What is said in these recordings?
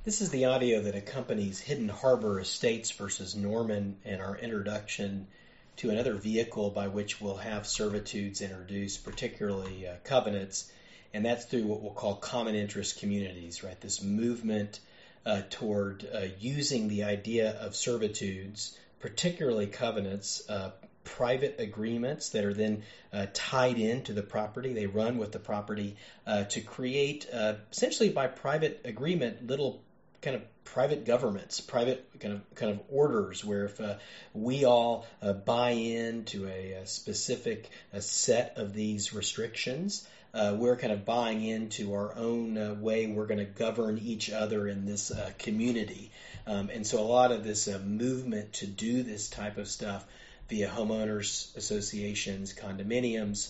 This is the audio that accompanies Hidden Harbor Estates versus Norman and our introduction to another vehicle by which we'll have servitudes introduced, particularly covenants, and that's through what we'll call common interest communities, right? This movement toward using the idea of servitudes, particularly covenants, private agreements that are then tied into the property. They run with the property to create, essentially by private agreement, little kind of private governments, private kind of orders, where if we all buy into a specific set of these restrictions, we're kind of buying into our own way we're going to govern each other in this community. And so a lot of this movement to do this type of stuff via homeowners associations, condominiums,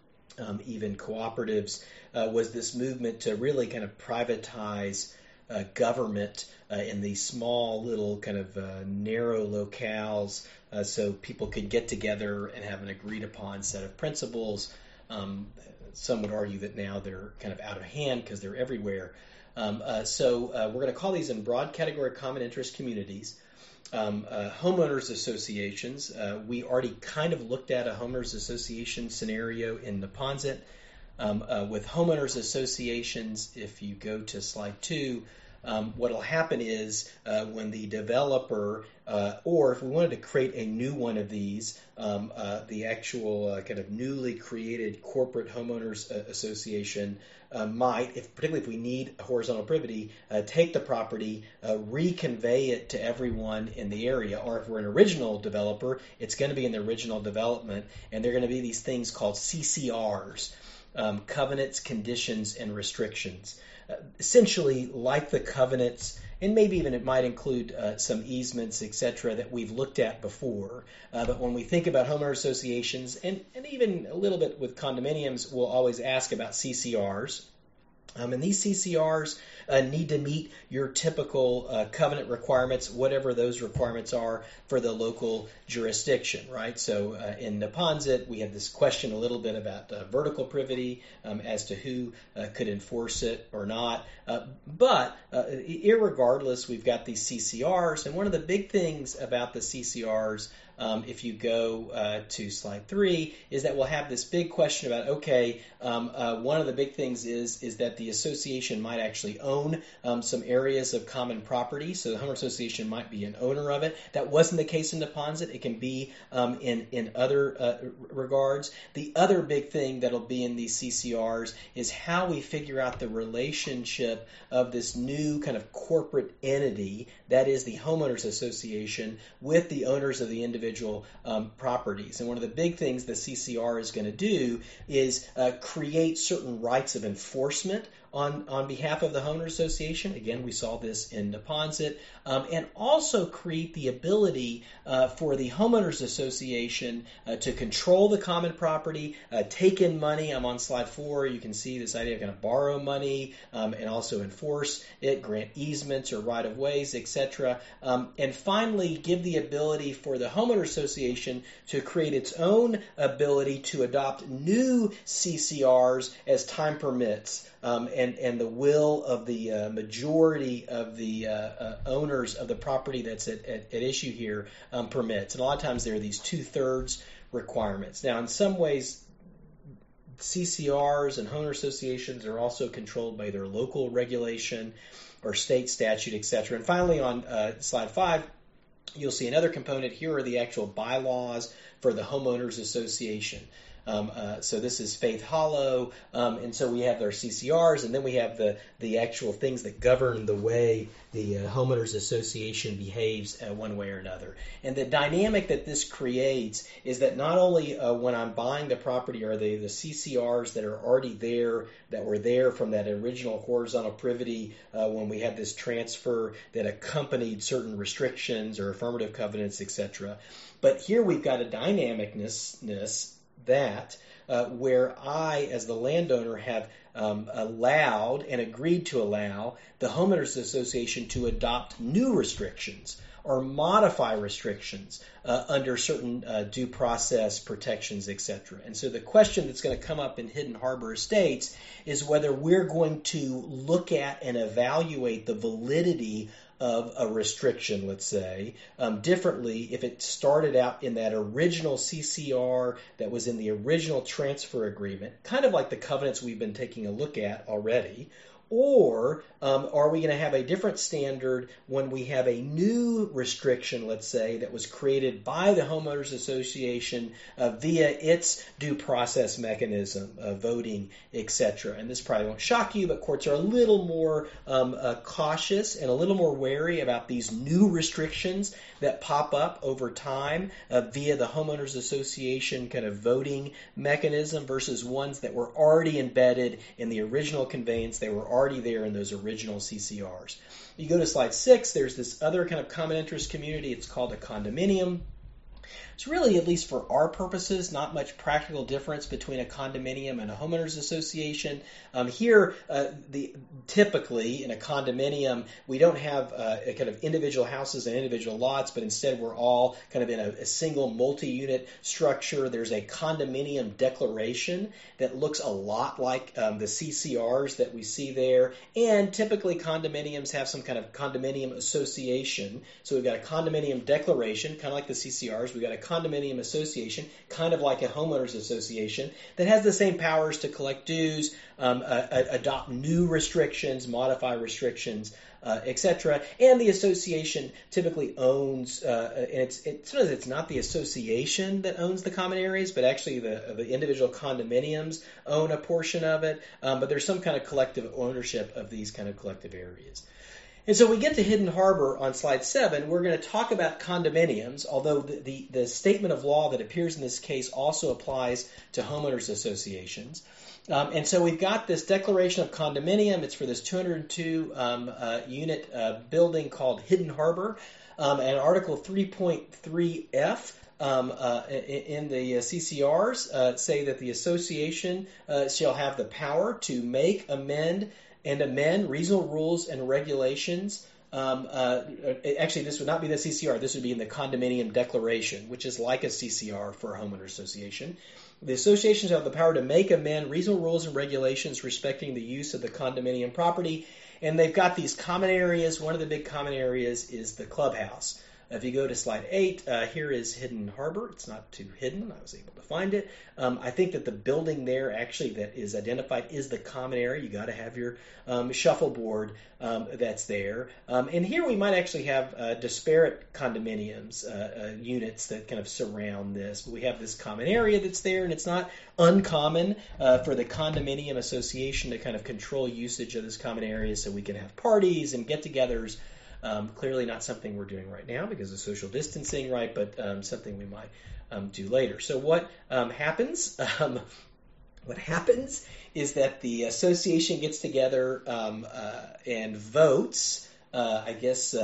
even cooperatives, was this movement to really kind of privatize government in these small little kind of narrow locales, so people could get together and have an agreed upon set of principles. Some would argue that now they're kind of out of hand because they're everywhere. So we're going to call these in broad category common interest communities. Homeowners associations, we already kind of looked at a homeowners association scenario in Neponset. With homeowners associations, if you go to slide 2, what will happen is when the developer, or if we wanted to create a new one of these, the actual kind of newly created corporate homeowners association might, particularly if we need horizontal privity, take the property, reconvey it to everyone in the area. Or if we're an original developer, it's going to be in the original development, and they're going to be these things called CCRs, covenants, conditions, and restrictions. Essentially like the covenants, and maybe even it might include some easements, etc., that we've looked at before. But when we think about homeowner associations, and even a little bit with condominiums, we'll always ask about CCRs. And these CCRs need to meet your typical covenant requirements, whatever those requirements are for the local jurisdiction, right? So in Neponset, we had this question a little bit about vertical privity as to who could enforce it or not. But irregardless, we've got these CCRs, and one of the big things about the CCRs, if you go to slide 3, is that we'll have this big question about, okay, one of the big things is that the association might actually own some areas of common property. So the homeowner association might be an owner of it. That wasn't the case in Neponset. It can be in other regards. The other big thing that'll be in these CCRs is how we figure out the relationship of this new kind of corporate entity, that is the homeowners association, with the owners of the individual properties. And one of the big things the CCR is going to do is create certain rights of enforcement on behalf of the homeowners association. Again, we saw this in Neponset. And also create the ability for the homeowners association to control the common property, take in money. I'm on slide 4. You can see this idea of going to borrow money and also enforce it, grant easements or right-of-ways, etc. And finally, give the ability for the homeowner association to create its own ability to adopt new CCRs as time permits. And the will of the majority of the owners of the property that's at issue here permits. And a lot of times there are these 2/3 requirements. Now, in some ways, CCRs and homeowner associations are also controlled by their local regulation or state statute, etc. And finally, on slide 5, you'll see another component. Here are the actual bylaws for the homeowners association. So this is Faith Hollow, and so we have our CCRs, and then we have the actual things that govern the way the homeowners association behaves one way or another. And the dynamic that this creates is that not only when I'm buying the property are they the CCRs that are already there, that were there from that original horizontal privity when we had this transfer that accompanied certain restrictions or affirmative covenants, etc. But here we've got a dynamicness that where I, as the landowner, have allowed and agreed to allow the homeowners association to adopt new restrictions or modify restrictions under certain due process protections, etc. And so the question that's going to come up in Hidden Harbor Estates is whether we're going to look at and evaluate the validity of a restriction, let's say, differently if it started out in that original CCR that was in the original transfer agreement, kind of like the covenants we've been taking a look at already, or are we going to have a different standard when we have a new restriction, let's say, that was created by the homeowners association via its due process mechanism, voting, etc. And this probably won't shock you, but courts are a little more cautious and a little more wary about these new restrictions that pop up over time via the homeowners association kind of voting mechanism versus ones that were already embedded in the original conveyance. They were already there in those original CCRs. You go to slide 6, there's this other kind of common interest community. It's called a condominium. It's really, at least for our purposes, not much practical difference between a condominium and a homeowners association. Here, typically in a condominium, we don't have a kind of individual houses and individual lots, but instead we're all kind of in a single multi-unit structure. There's a condominium declaration that looks a lot like the CCRs that we see there, and typically condominiums have some kind of condominium association. So we've got a condominium declaration, kind of like the CCRs. We've got a condominium association, kind of like a homeowners association, that has the same powers to collect dues, adopt new restrictions, modify restrictions, etc. And the association typically owns, and sometimes it's not the association that owns the common areas, but actually the individual condominiums own a portion of it. But there's some kind of collective ownership of these kind of collective areas. And so we get to Hidden Harbor on slide 7. We're going to talk about condominiums, although the statement of law that appears in this case also applies to homeowners associations. And so we've got this declaration of condominium. It's for this 202 unit building called Hidden Harbor. And Article 3.3F in the CCRs say that the association shall have the power to make, amend reasonable rules and regulations. Actually, this would not be the CCR. This would be in the condominium declaration, which is like a CCR for a homeowner association. The associations have the power to make, amend reasonable rules and regulations respecting the use of the condominium property. And they've got these common areas. One of the big common areas is the clubhouse. If you go to slide 8, here is Hidden Harbor. It's not too hidden. I was able to find it. I think that the building there actually that is identified is the common area. You got to have your shuffleboard that's there. And here we might actually have disparate condominiums, units that kind of surround this. But we have this common area that's there, and it's not uncommon for the condominium association to kind of control usage of this common area so we can have parties and get-togethers. Clearly not something we're doing right now because of social distancing, right? But something we might do later. So what happens? What happens is that the association gets together and votes. I guess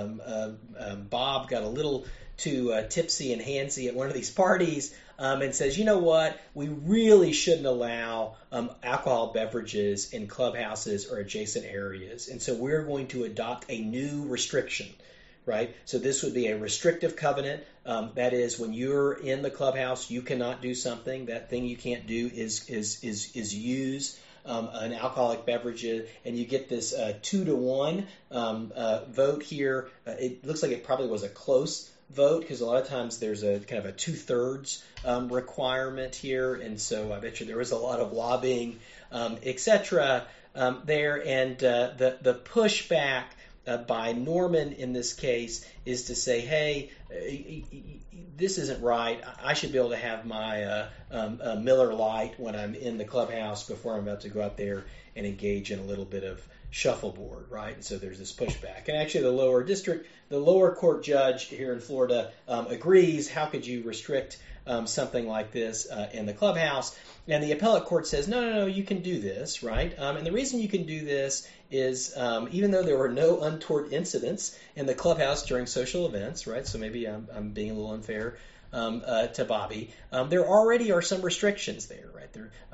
Bob got a little too tipsy and handsy at one of these parties and says, you know what, we really shouldn't allow alcohol beverages in clubhouses or adjacent areas. And so we're going to adopt a new restriction, right? So this would be a restrictive covenant. That is, when you're in the clubhouse, you cannot do something. That thing you can't do is use an alcoholic beverage, and you get this 2-to-1 vote here. It looks like it probably was a close vote because a lot of times there's a kind of a 2/3 requirement here, and so I bet you there was a lot of lobbying, etc. There, and the pushback by Norman in this case is to say, hey, this isn't right. I should be able to have my Miller Lite when I'm in the clubhouse before I'm about to go out there and engage in a little bit of shuffleboard, right? And so there's this pushback. And actually the lower court judge here in Florida agrees. How could you restrict something like this in the clubhouse? And the appellate court says, no, you can do this, right? And the reason you can do this is even though there were no untoward incidents in the clubhouse during social events, right? So maybe I'm being a little unfair to Bobby, there already are some restrictions there, right?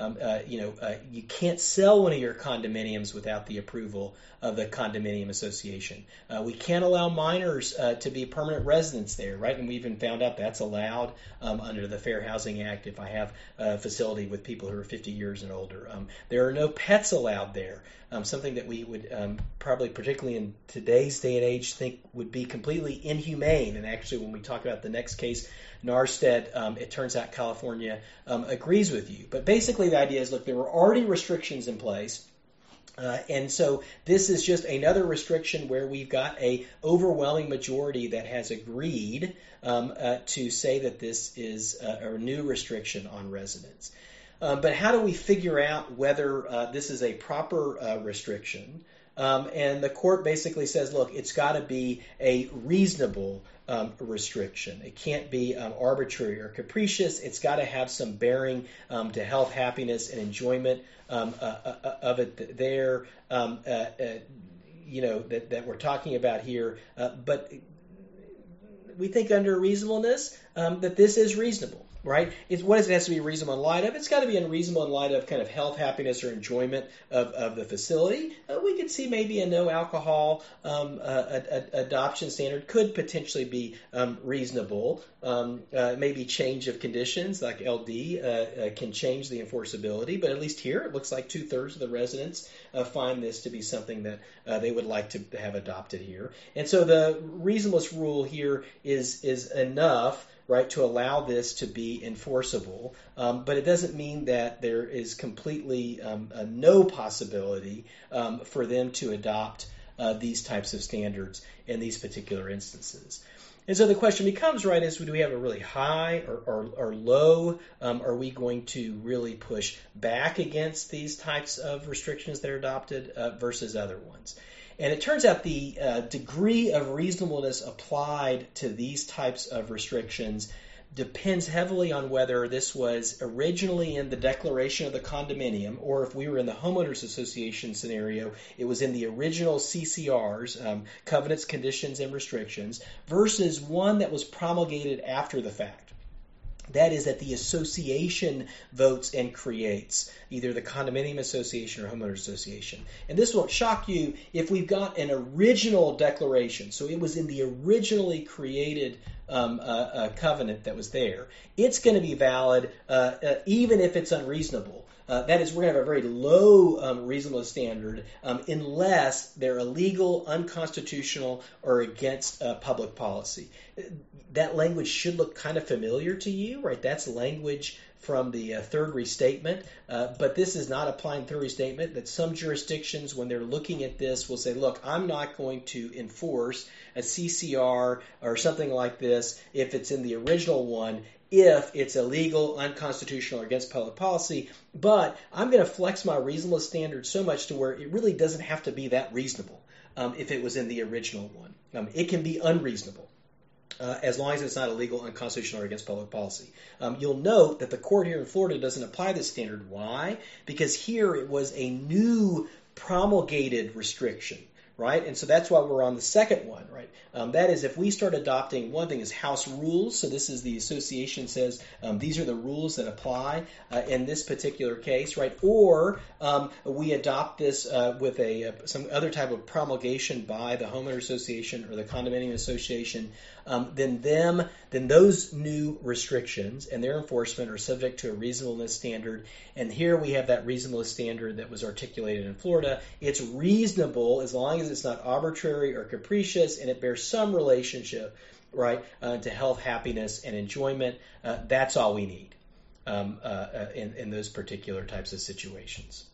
You can't sell one of your condominiums without the approval of the condominium association. We can't allow minors to be permanent residents there, right? And we even found out that's allowed under the Fair Housing Act if I have a facility with people who are 50 years and older. There are no pets allowed there, something that we would probably, particularly in today's day and age, think would be completely inhumane. And actually, when we talk about the next case, Narstead, it turns out California agrees with you. But basically the idea is, look, there were already restrictions in place. And so this is just another restriction where we've got a overwhelming majority that has agreed to say that this is a new restriction on residents. But how do we figure out whether this is a proper restriction? And the court basically says, look, it's got to be a reasonable restriction. It can't be arbitrary or capricious. It's got to have some bearing to health, happiness, and enjoyment of it there, that we're talking about here. But we think under reasonableness that this is reasonable. Right? What does it have to be reasonable in light of? It's got to be unreasonable in light of kind of health, happiness, or enjoyment of the facility. We could see maybe a no alcohol adoption standard could potentially be reasonable. Maybe change of conditions like LD can change the enforceability, but at least here it looks like 2/3 of the residents find this to be something that they would like to have adopted here. And so the reasonableness rule here is enough, right, to allow this to be enforceable, but it doesn't mean that there is completely no possibility for them to adopt these types of standards in these particular instances. And so the question becomes, right, is do we have a really high or low? Are we going to really push back against these types of restrictions that are adopted versus other ones? And it turns out the degree of reasonableness applied to these types of restrictions depends heavily on whether this was originally in the declaration of the condominium, or if we were in the homeowners association scenario, it was in the original CCRs, covenants, conditions, and restrictions, versus one that was promulgated after the fact. That is, that the association votes and creates, either the condominium association or homeowners association. And this won't shock you if we've got an original declaration. So it was in the originally created covenant that was there. It's going to be valid even if it's unreasonable. That is, we're going to have a very low reasonableness standard unless they're illegal, unconstitutional, or against public policy. That language should look kind of familiar to you, right? That's language from the third restatement, but this is not applying third restatement. That some jurisdictions, when they're looking at this, will say, look, I'm not going to enforce a CCR or something like this if it's in the original one, if it's illegal, unconstitutional, or against public policy, but I'm going to flex my reasonableness standard so much to where it really doesn't have to be that reasonable if it was in the original one. It can be unreasonable. As long as it's not illegal, unconstitutional, or against public policy. You'll note that the court here in Florida doesn't apply this standard. Why? Because here it was a new promulgated restriction, right? And so that's why we're on the second one, right? That is, if we start adopting, one thing is house rules. So this is the association says these are the rules that apply in this particular case, right? Or we adopt this with some other type of promulgation by the homeowner association or the condominium association. Then those new restrictions and their enforcement are subject to a reasonableness standard. And here we have that reasonableness standard that was articulated in Florida. It's reasonable as long as it's not arbitrary or capricious and it bears some relationship, right, to health, happiness, and enjoyment. That's all we need in those particular types of situations.